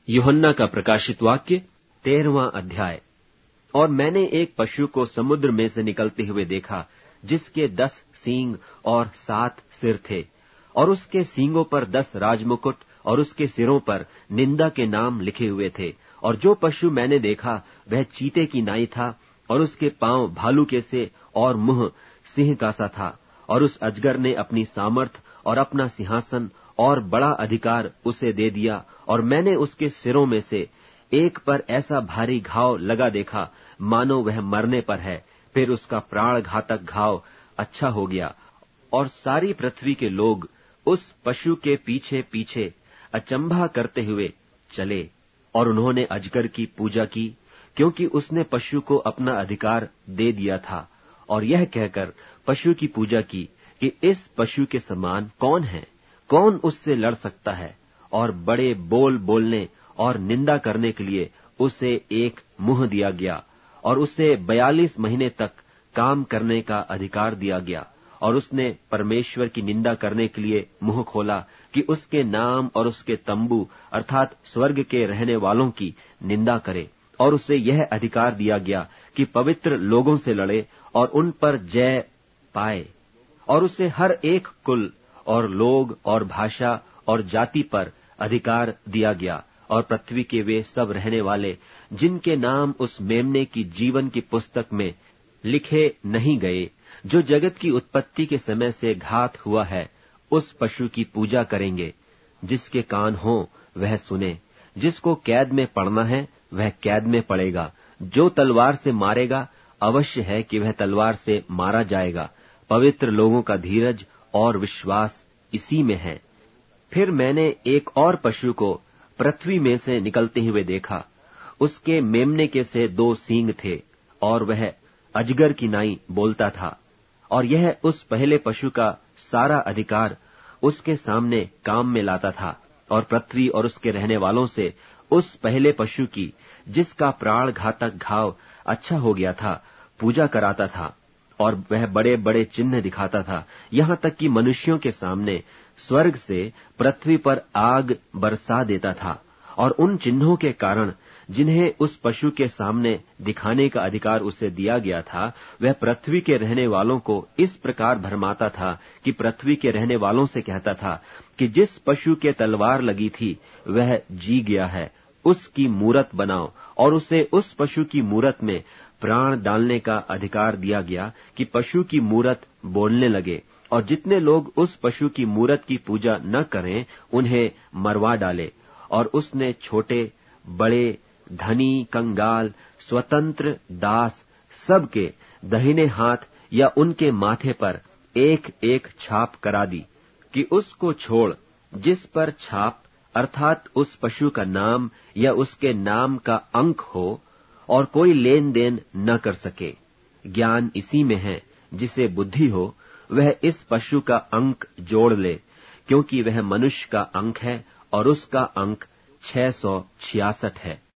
यूहन्ना का प्रकाशित वाक्य 13वां अध्याय। और मैंने एक पशु को समुद्र में से निकलते हुए देखा, जिसके 10 सींग और 7 सिर थे, और उसके सींगों पर 10 राजमुकुट और उसके सिरों पर निंदा के नाम लिखे हुए थे। और जो पशु मैंने देखा वह चीते की नाई था, और उसके पांव भालू के से और मुंह सिंह का सा था। और उस अजगर ने अपनी सामर्थ और अपना सिंहासन और बड़ा अधिकार उसे दे दिया। और मैंने उसके सिरों में से एक पर ऐसा भारी घाव लगा देखा, मानो वह मरने पर है। फिर उसका प्राण घातक घाव अच्छा हो गया। और सारी पृथ्वी के लोग उस पशु के पीछे पीछे अचंभा करते हुए चले। और उन्होंने अजगर की पूजा की, क्योंकि उसने पशु को अपना अधिकार दे दिया था। और यह कहकर पशु की पूजा की कि इस पशु के समान कौन है, कौन उससे लड़ सकता है। और बड़े बोल बोलने और निंदा करने के लिए उसे एक मुंह दिया गया, और उसे 42 महीने तक काम करने का अधिकार दिया गया। और उसने परमेश्वर की निंदा करने के लिए मुंह खोला कि उसके नाम और उसके तंबू अर्थात स्वर्ग के रहने वालों की निंदा करे। और उसे यह अधिकार दिया गया कि पवित्र लोगों से लड़े और उन पर जय पाए। और उसे हर एक कुल और लोग और भाषा और जाति पर अधिकार दिया गया। और पृथ्वी के वे सब रहने वाले जिनके नाम उस मेमने की जीवन की पुस्तक में लिखे नहीं गए, जो जगत की उत्पत्ति के समय से घात हुआ है, उस पशु की पूजा करेंगे। जिसके कान हो वह सुने। जिसको कैद में पड़ना है वह कैद में पड़ेगा। जो तलवार से मारेगा अवश्य है कि वह तलवार से मारा जाएगा। पवित्र लोगों का धीरज और विश्वास इसी में है। फिर मैंने एक और पशु को पृथ्वी में से निकलते हुए देखा। उसके मेमने के से 2 सींग थे, और वह अजगर की नाई बोलता था। और यह उस पहले पशु का सारा अधिकार उसके सामने काम में लाता था, और पृथ्वी और उसके रहने वालों से उस पहले पशु की, जिसका प्राण घातक घाव अच्छा हो गया था, पूजा कराता था। और वह बड़े बड़े चिन्ह दिखाता था, यहाँ तक कि मनुष्यों के सामने स्वर्ग से पृथ्वी पर आग बरसा देता था। और उन चिन्हों के कारण जिन्हें उस पशु के सामने दिखाने का अधिकार उसे दिया गया था, वह पृथ्वी के रहने वालों को इस प्रकार भरमाता था कि पृथ्वी के रहने वालों से कहता था कि जिस पशु के तलवार लगी थी वह जी गया है, उसकी मूरत बनाओ। और उसे उस पशु की मूरत में प्राण डालने का अधिकार दिया गया कि पशु की मूरत बोलने लगे। और जितने लोग उस पशु की मूरत की पूजा न करें, उन्हें मरवा डाले। और उसने छोटे बड़े, धनी कंगाल, स्वतंत्र दास सबके दाहिने हाथ या उनके माथे पर एक एक छाप करा दी कि उसको छोड़ जिस पर छाप अर्थात उस पशु का नाम या उसके नाम का अंक हो, और कोई लेन देन न कर सके। ज्ञान इसी में है, जिसे बुद्धि हो वह इस पशु का अंक जोड़ ले, क्योंकि वह मनुष्य का अंक है और उसका अंक 666 है।